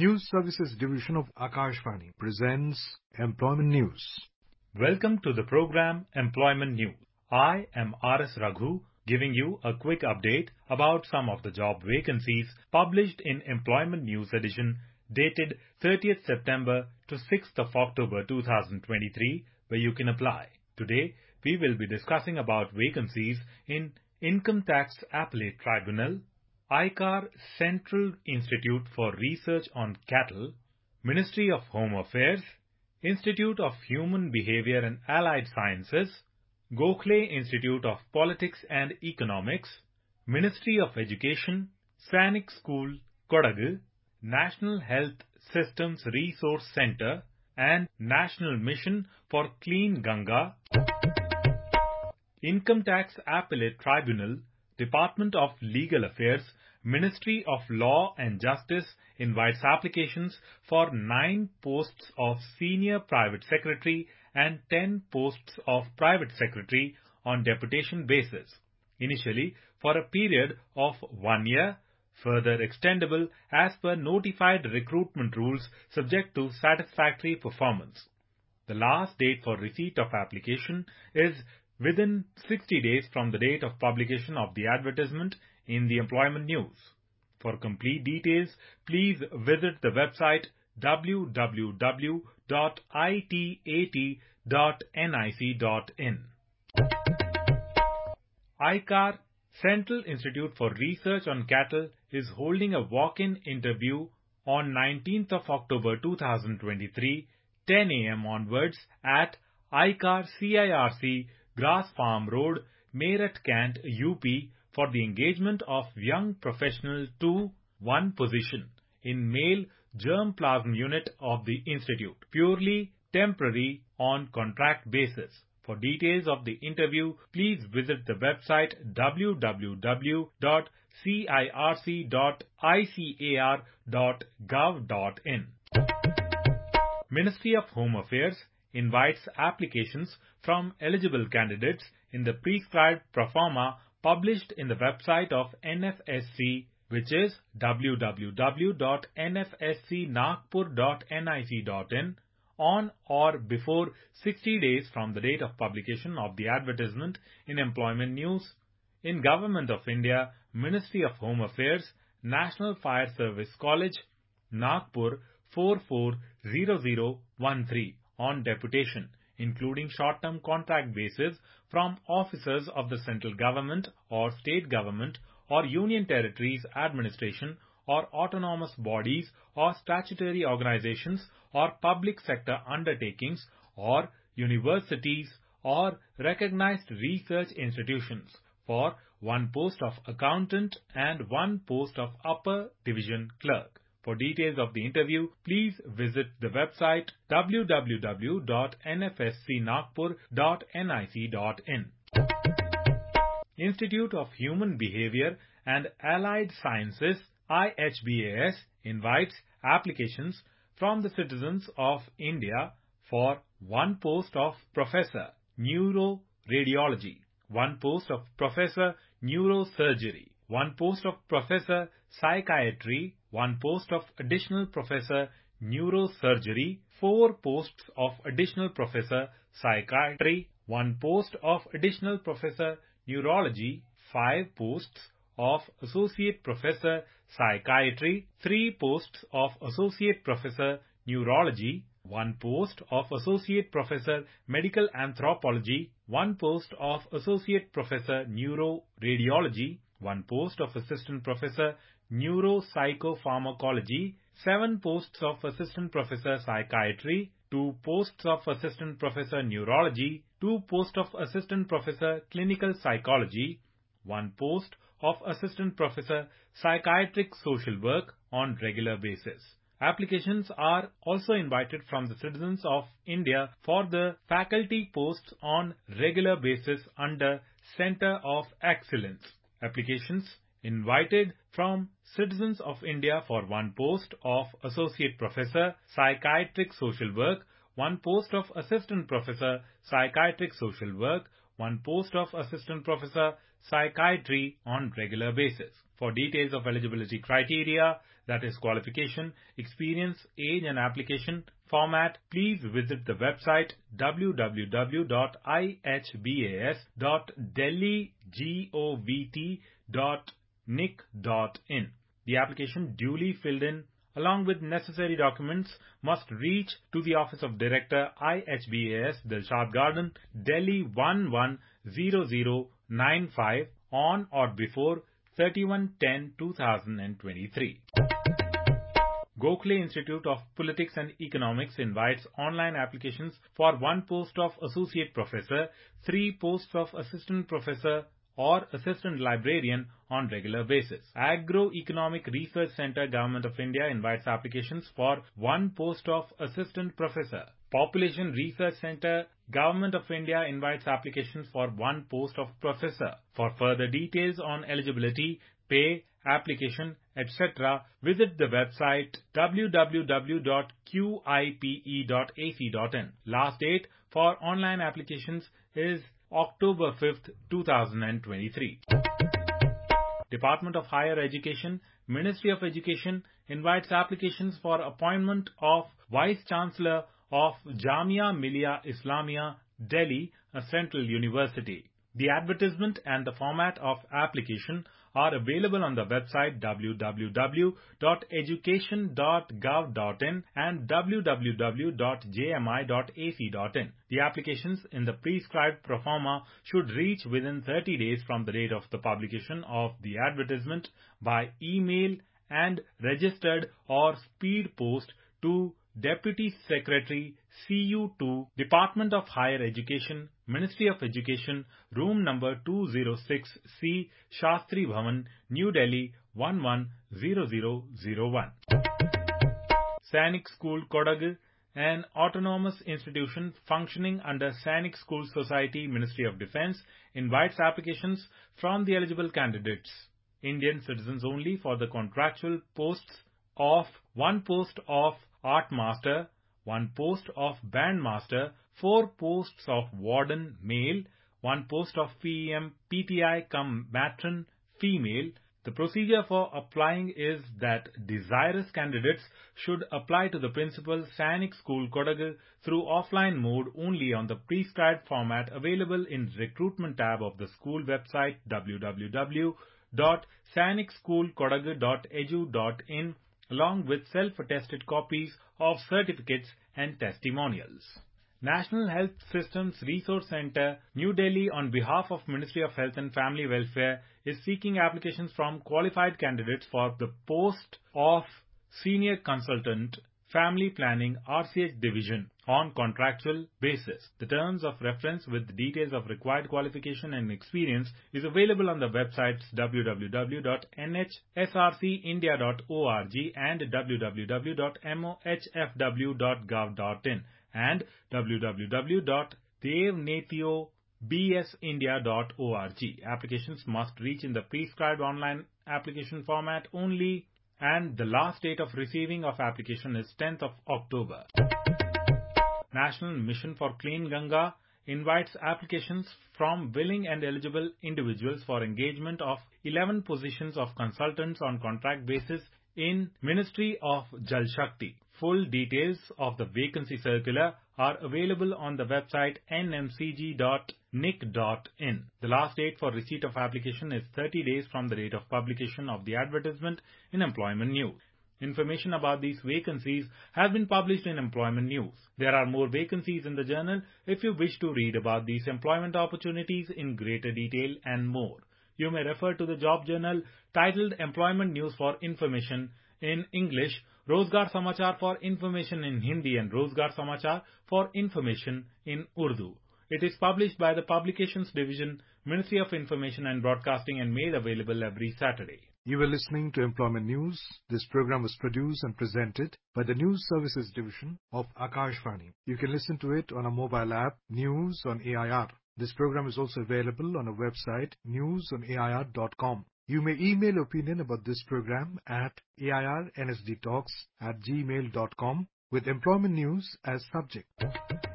News Services Division of Akashvani presents Employment News. Welcome to the program Employment News. I am R.S. Raghu giving you a quick update about some of the job vacancies published in Employment News edition dated 30th September to 6th of October 2023 where you can apply. Today we will be discussing about vacancies in Income Tax Appellate Tribunal, ICAR Central Institute for Research on Cattle, Ministry of Home Affairs, Institute of Human Behavior and Allied Sciences, Gokhale Institute of Politics and Economics, Ministry of Education, Sainik School, Kodagu, National Health Systems Resource Center, and National Mission for Clean Ganga. Income Tax Appellate Tribunal, Department of Legal Affairs, Ministry of Law and Justice invites applications for 9 posts of Senior Private Secretary and 10 posts of Private Secretary on deputation basis, initially for a period of 1 year, further extendable as per notified recruitment rules subject to satisfactory performance. The last date for receipt of application is within 60 days from the date of publication of the advertisement in the Employment News. For complete details, please visit the website www.itat.nic.in. ICAR Central Institute for Research on Cattle is holding a walk-in interview on 19th of October 2023, 10 a.m. onwards at ICAR CIRC Grass Farm Road, Meerut Cant, UP for the engagement of young professional to one position in male germplasm unit of the institute, purely temporary on contract basis. For details of the interview, please visit the website www.circ.icar.gov.in. Ministry of Home Affairs invites applications from eligible candidates in the prescribed proforma published in the website of NFSC, which is www.nfscnagpur.nic.in, on or before 60 days from the date of publication of the advertisement in Employment News, in Government of India, Ministry of Home Affairs, National Fire Service College, Nagpur 440013 on deputation, including short-term contract basis from officers of the central government or state government or union territories administration or autonomous bodies or statutory organizations or public sector undertakings or universities or recognized research institutions for 1 post of accountant and 1 post of upper division clerk. For details of the interview, please visit the website www.nfscnagpur.nic.in. Institute of Human Behavior and Allied Sciences IHBAS invites applications from the citizens of India for 1 post of Professor Neuroradiology, 1 post of Professor Neurosurgery, 1 post of Professor Psychiatry, 1 post of Additional Professor Neurosurgery, 4 posts of Additional Professor Psychiatry, 1 post of Additional Professor Neurology, 5 posts of Associate Professor Psychiatry, 3 posts of Associate Professor Neurology, 1 post of Associate Professor Medical Anthropology, 1 post of Associate Professor Neuroradiology, 1 post of Assistant Professor Neuropsychopharmacology, 7 posts of Assistant Professor Psychiatry, 2 posts of Assistant Professor Neurology, 2 posts of Assistant Professor Clinical Psychology, 1 post of Assistant Professor Psychiatric Social Work on regular basis. Applications are also invited from the citizens of India for the faculty posts on regular basis under Center of Excellence. Applications invited from citizens of India for 1 post of Associate Professor Psychiatric Social Work, 1 post of Assistant Professor Psychiatric Social Work, 1 post of Assistant Professor Psychiatry on regular basis. For details of eligibility criteria, that is qualification, experience, age and application format, please visit the website www.ihbas.delhigovt.nic.in. The application duly filled in along with necessary documents must reach to the Office of Director, IHBAS, Dilshad Garden, Delhi 110095 on or before 31/10/2023. Gokhale Institute of Politics and Economics invites online applications for 1 post of Associate Professor, 3 posts of Assistant Professor or Assistant Librarian on regular basis. Agro-Economic Research Centre, Government of India invites applications for 1 post of Assistant Professor. Population Research Centre, Government of India invites applications for 1 post of Professor. For further details on eligibility, pay, application, etc., visit the website www.qipe.ac.in. Last date for online applications is October 5th, 2023. Department of Higher Education, Ministry of Education invites applications for appointment of Vice Chancellor of Jamia Millia Islamia, Delhi, a central university. The advertisement and the format of application are available on the website www.education.gov.in and www.jmi.ac.in. The applications in the prescribed proforma should reach within 30 days from the date of the publication of the advertisement by email and registered or speed post to Deputy Secretary CU2, Department of Higher Education, Ministry of Education, room number 206C, Shastri Bhavan, New Delhi 110001. Sainik School Kodagu, an autonomous institution functioning under Sainik School Society, Ministry of Defence, invites applications from the eligible candidates, Indian citizens only, for the contractual posts of 1 post of Art Master, 1 post of Band Master, 4 posts of Warden male, 1 post of PEM PTI cum Matron female. The procedure for applying is that desirous candidates should apply to the principal, Sainik School Kodagu, through offline mode only on the prescribed format available in Recruitment tab of the school website www.sainikschoolkodagu.edu.in, along with self-attested copies of certificates and testimonials. National Health Systems Resource Centre, New Delhi, on behalf of Ministry of Health and Family Welfare, is seeking applications from qualified candidates for the post of Senior Consultant, Family Planning, RCH Division, on contractual basis. The terms of reference with details of required qualification and experience is available on the websites www.nhsrcindia.org and www.mohfw.gov.in and www.devnethiobsindia.org. Applications must reach in the prescribed online application format only, and the last date of receiving of application is 10th of October. National Mission for Clean Ganga invites applications from willing and eligible individuals for engagement of 11 positions of consultants on contract basis in Ministry of Jal Shakti. Full details of the vacancy circular are available on the website nmcg.nic.in. The last date for receipt of application is 30 days from the date of publication of the advertisement in Employment News. Information about these vacancies has been published in Employment News. There are more vacancies in the journal if you wish to read about these employment opportunities in greater detail and more. You may refer to the job journal titled Employment News for information in English, Rozgar Samachar for information in Hindi, and Rozgar Samachar for information in Urdu. It is published by the Publications Division, Ministry of Information and Broadcasting, and made available every Saturday. You were listening to Employment News. This program was produced and presented by the News Services Division of Akashvani. You can listen to it on a mobile app, News on AIR. This program is also available on our website, newsonair.com. You may email your opinion about this program at airnsdtalks@gmail.com with Employment News as subject.